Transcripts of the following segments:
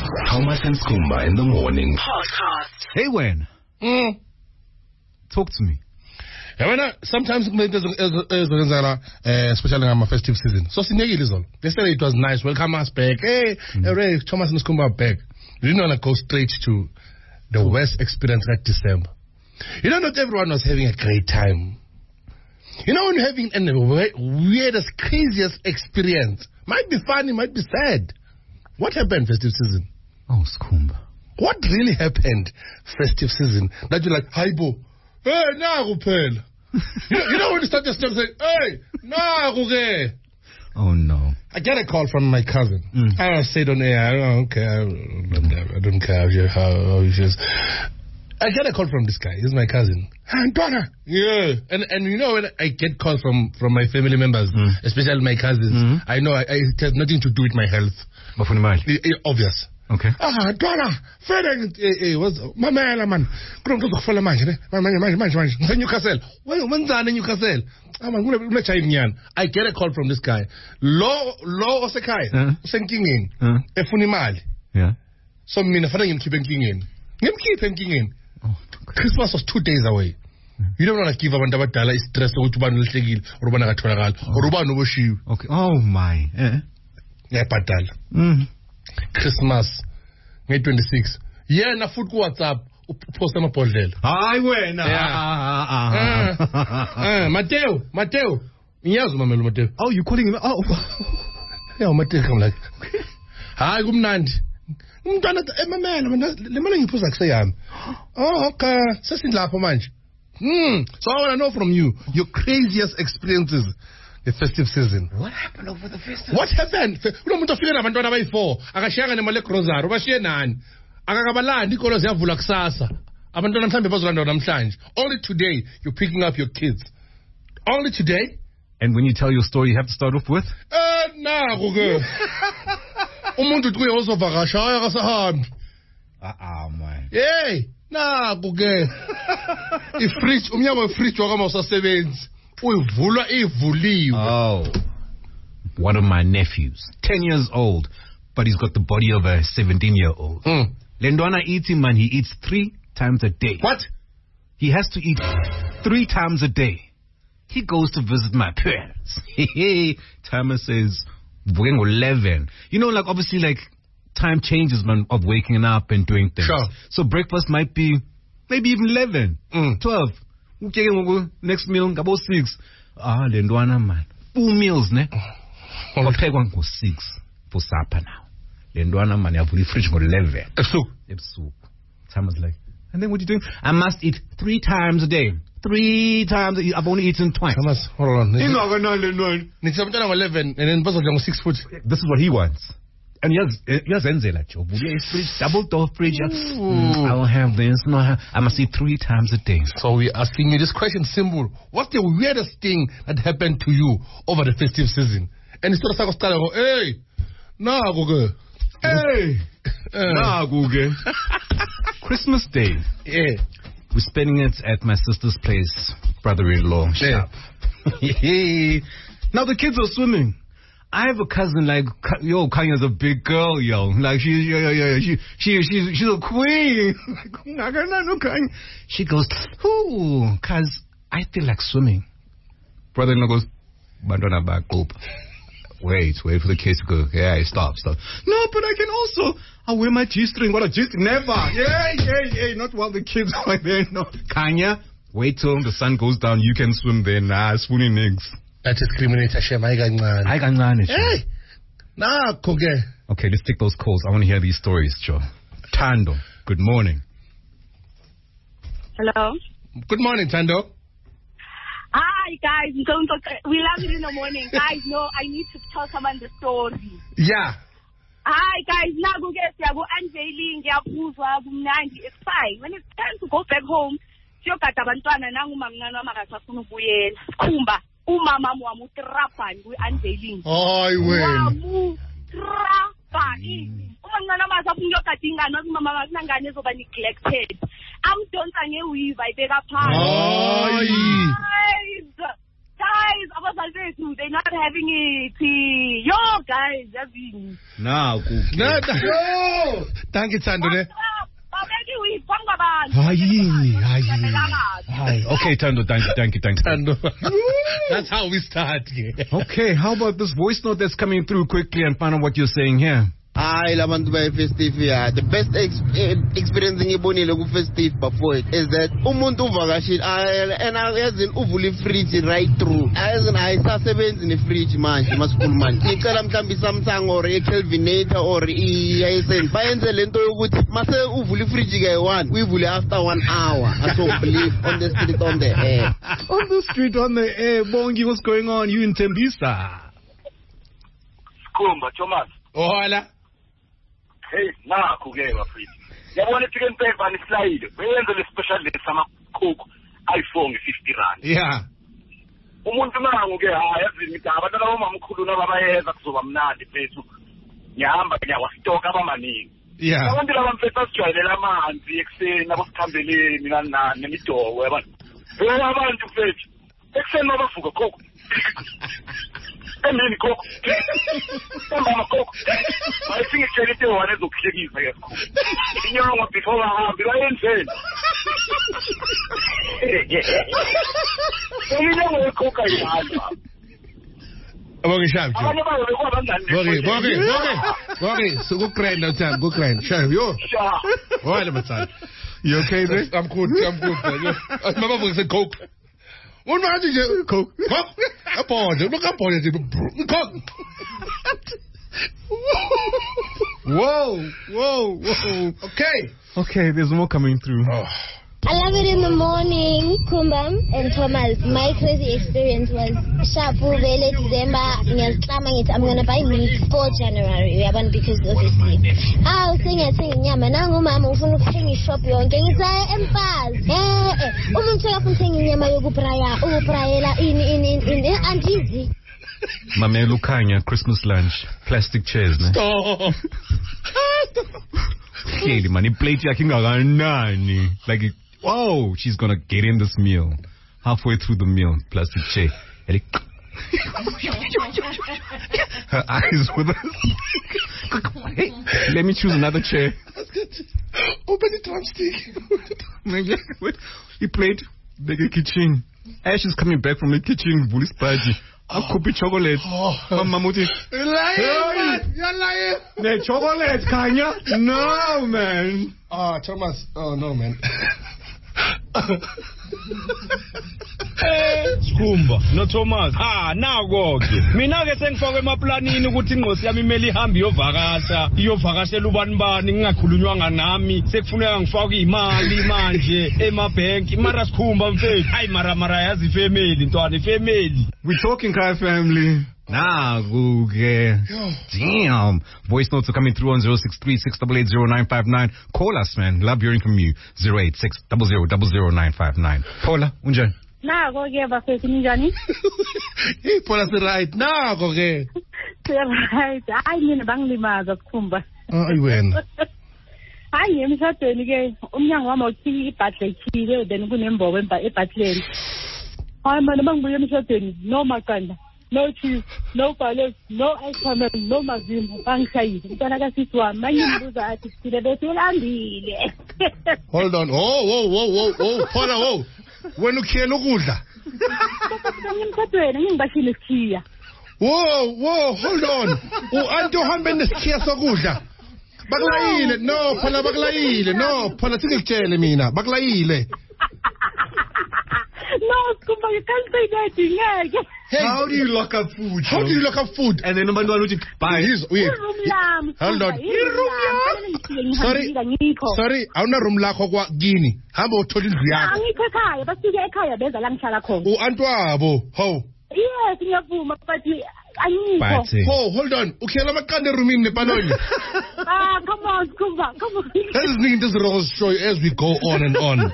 Thomas and Skumba in the morning. Podcast. Hey, Wayne. Talk to me. Sometimes especially on my festive season. So yesterday it was nice. Welcome us back. Hey, Ray, Thomas and Skumba back. You didn't want to go straight to the worst experience at December. You know, not everyone was having a great time. You know, when you're having a weirdest, craziest experience, might be funny, might be sad. What happened festive season? Oh, Skumba. What really happened festive season? That you're like, hi, bo. Hey, nagu you know when you start just saying, hey, nagu. Oh, no. I get a call from my cousin. I said on air, I don't care. I don't care how he feels. I get a call from this guy. He's my cousin. Antwana. Yeah. And you know when I get calls from my family members, especially my cousins, I know it has nothing to do with my health. Obvious. Okay. Antwana. What's Mamela man? Newcastle. When's Newcastle? I get a call from this guy. Lo osekai. Senkingin. Efunimali. Yeah. So mina fana ngimkhiphe enkingeni. Christmas was 2 days away. You don't want to give abantu abadala stress ukuthi ubani ulihlekile or ubani akatholakala or ubani uboshiwe. Okay. Oh my. Ngiyabhadala. Christmas nge-26. Yena futhi ku WhatsApp upost amabhodlela. Hayi wena. Mateo. Ngiyazi umamelo Mateo. Oh, you calling him? Oh. Yeah, Mateo come like. Hayi kumnandi. Umntwana emamela le manje ngiphuza kuseyami. Oh, okay. Sesindlapho manje. So I want to know from you your craziest experiences the festive season. What happened over the festive? What happened? Kunomuntu ofika nabantwana abayi4 akashiyanga nemali egrocery ubashiye nani? Akakabalandi ikolo ziyavula kusasa. Abantwana mhlambe bazolanda namhlanje. Only today you're picking up your kids. Only today? And when you tell your story, you have to start off with? Naku ke. Umuntu uthi uyozovakasha akasahambi. Man. Hey, naku ke. Ifridge umnyango wefridge wakama usasebenzi. Uyivulwa ivuliwe. Oh. One of my nephews, 10 years old, but he's got the body of a 17-year-old. Lendwana eats him, man. He eats 3 times a day. What? He has to eat 3 times a day. He goes to visit my parents. Timer says, 11. You know, like, obviously, like, time changes, man, of waking up and doing things. Sure. So breakfast might be maybe even 11, 12. Next meal, about 6. Lendwana, man. 2 meals, ne? I'll take one for 6 for supper now. Lendwana, man, you have to fridge for 11. Soup. Timer's like, and then what are you doing? I must eat 3 times a day. 3 times. I've only eaten twice. Thomas, hold on. 11, and then 6 foot. This is what he wants. And yes, double door fridge. I will have this. No, I must eat 3 times a day. So we're asking you this question simple. What's the weirdest thing that happened to you over the festive season? And it's not go, hey, Google. Hey, Google. Christmas Day. Yeah. We're spending it at my sister's place, brother-in-law. Yeah. Now the kids are swimming. I have a cousin like, Kanya's a big girl, like she's a queen. She goes, ooh, cause I feel like swimming. Brother-in-law goes, Bandana back up. Wait for the kids to go. Yeah, stop. No, but I can also. I'll wear my G-string. What a G-string? Never. Yeah. Not while the kids are there. No. Kanya, wait till the sun goes down. You can swim there. Nah, swooning eggs. That's discriminator, Shem. I got Hey. Okay, let's take those calls. I want to hear these stories, Joe. Tando, good morning. Hello. Good morning, Tando. Hi, guys. We love it in the morning. Guys, no, I need to tell someone the story. Yeah. Hi, guys. Go unveiling. It's fine. When it's time to go back home, Kumba. Umama muamutrapa unveiling. Oh, well. Umangana masafunyo katinga no mama nangane zoba neglected. Amdonsa ngeweave ayibeka phansi. Guys, abazalwethu they're not having it. Yo guys, yazini. Now, Thank you, Tando. Okay, Tando, thank you. Tando. That's how we start. Okay, how about this voice note that's coming through quickly and find out what you're saying here? I love to buy festive here. The best experience in Ebonile ku festive before it is that umuntu uvakashile and as in uvule fridge right through. As in ayisasebenzi ne fridge manje masikulu manje. Icela mhlambi Samsung or Kelvinator or iSN. Bayenze lento yokuthi mase uvule fridge ke one, uyivule after 1 hour. I don't believe on the street on the air. On the street on the air, Bongi, what's going on? You in Tembisa? Kumba, Thomas. Hola. Hey, nakho ke bafethu. Yabona chicken paper ni slide. Beyenze le special list sama cook iPhone 50 rand. Yeah. Umuntu nangu ke yazi ngithi abantwana bomamkhulu nababayeza kuzoba mnandi bethu. Ngihamba ngiyawastock abamaningi. Yeah. Abantu labamfethu asijwayelela amanzi ekseni abosikhambeleni kanani nemidowo yabona. Hey abantu mfethu. Ekseni mabavuka cook. Emini koko. Embama koko. Ayisingi tshela one ezokuhlekisa ke khona. Inyongo before bahambi bayenzeni. Inyongo ekhoka iyadla. Okay, Shab. Abanye bayo bekwabanjani? Okay. So go grind now, Sam. Go grind. Shab, yo. Why the matter? You okay, there? I'm good. My mother said coke. What man did you coke? Coke. Look up on it. Coke. Whoa. Okay, there's more coming through. Oh. I love it in the morning, Kumbam and Thomas. My crazy experience was Shapu, Vele, December, I'm going to buy meat for January, because obviously. I was singing, Yama, Mama, who's going to shop your gang, and fast. And easy. Mame Lukanya, Christmas lunch, plastic chairs, ne? Stop. Okay, the money plate nani. Like, wow, she's gonna get in this meal. Halfway through the meal, plastic chair. Her eyes with us. Hey, let me choose another chair. Open the drumstick. He played the kitchen. Ash is coming back from the kitchen, Bully's party. A copy chocolate. Mamuti. You're lying. The chocolate, Kanya? No, man. Thomas. Oh, no, man. Skhumba no Thomas nako ke mina ke sengifake emaplanini ukuthi inqosi yami imeli ihambe iyovakashela ubani ngingakhulunywanga nami sekufuneka ngifake imali manje emabhenki mara Skhumba mfethu hayi mara yazi ifamily ntwana ifamily. We talking Kai family. Google. Damn. Voice notes are coming through on 063-688-0959. Call us, man. Love hearing from you. 086-000959. Paula, unjani? Nako ke bafethu ninjani? Paula said right. Nako ke. Right. Hayi mina bangilimaza Skhumba. Ayiwena. Hayi emshadweni ke umnyango wami uthi ibhatlekile then kunembobo ebhatleni. Hayi mana bangibuye emshadweni no maqanda. No cheese, no palace, no ice no mazimba, bangishayile. Mntwana kasisi wami, mangimbuza athi sile besilambile. Hold on. Oh, Paula, whoa. Wena ukhiyela ukudla. Ngimkhathweni, ngingibashile isikhiya. Whoa, hold on. Anti uhambe nesikhiya sokudla. Bakulayile. No, Paula bakulayile. No, Paula singikutshele mina. Bakulayile. No, Skhumba, you can't say that ngeke. Hey, how do you lock up food? How do you lock up food? And then nobody knows what to buy. Hold on. Sorry, awuna room lakho kwa kini. Hamba uthola indlu yakho. Angikho ekhaya, basuke ekhaya benza la ngihlala khona. Antwabo, ho. Yes, ngiyavuma, but ayikho. Hold on. Ukhiyela amaqanda roomini nepanoli. Come on, Skhumba, come on. Let's need this rose show as we go on and on.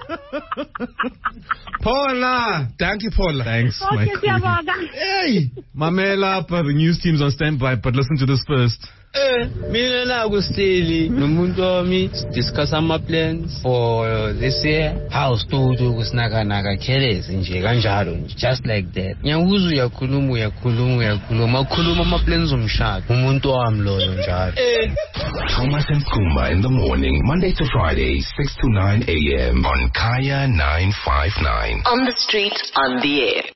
Paula. Thank you, Paula. Thanks, my queen. Hey. Mamela, the news team's on standby, but listen to this first. Mina naku still nomuntu wami discuss ama plans for this year. House to kusinaka khelezi nje kanjalo nje, just like that. Ngiyakuzwa uyakhuluma ama plans omshado. Umuntu wami loyo njalo. Thomas and Kumba in the morning, Monday to Friday, 6 to 9 a.m. on Kaya 959. On the street, on the air.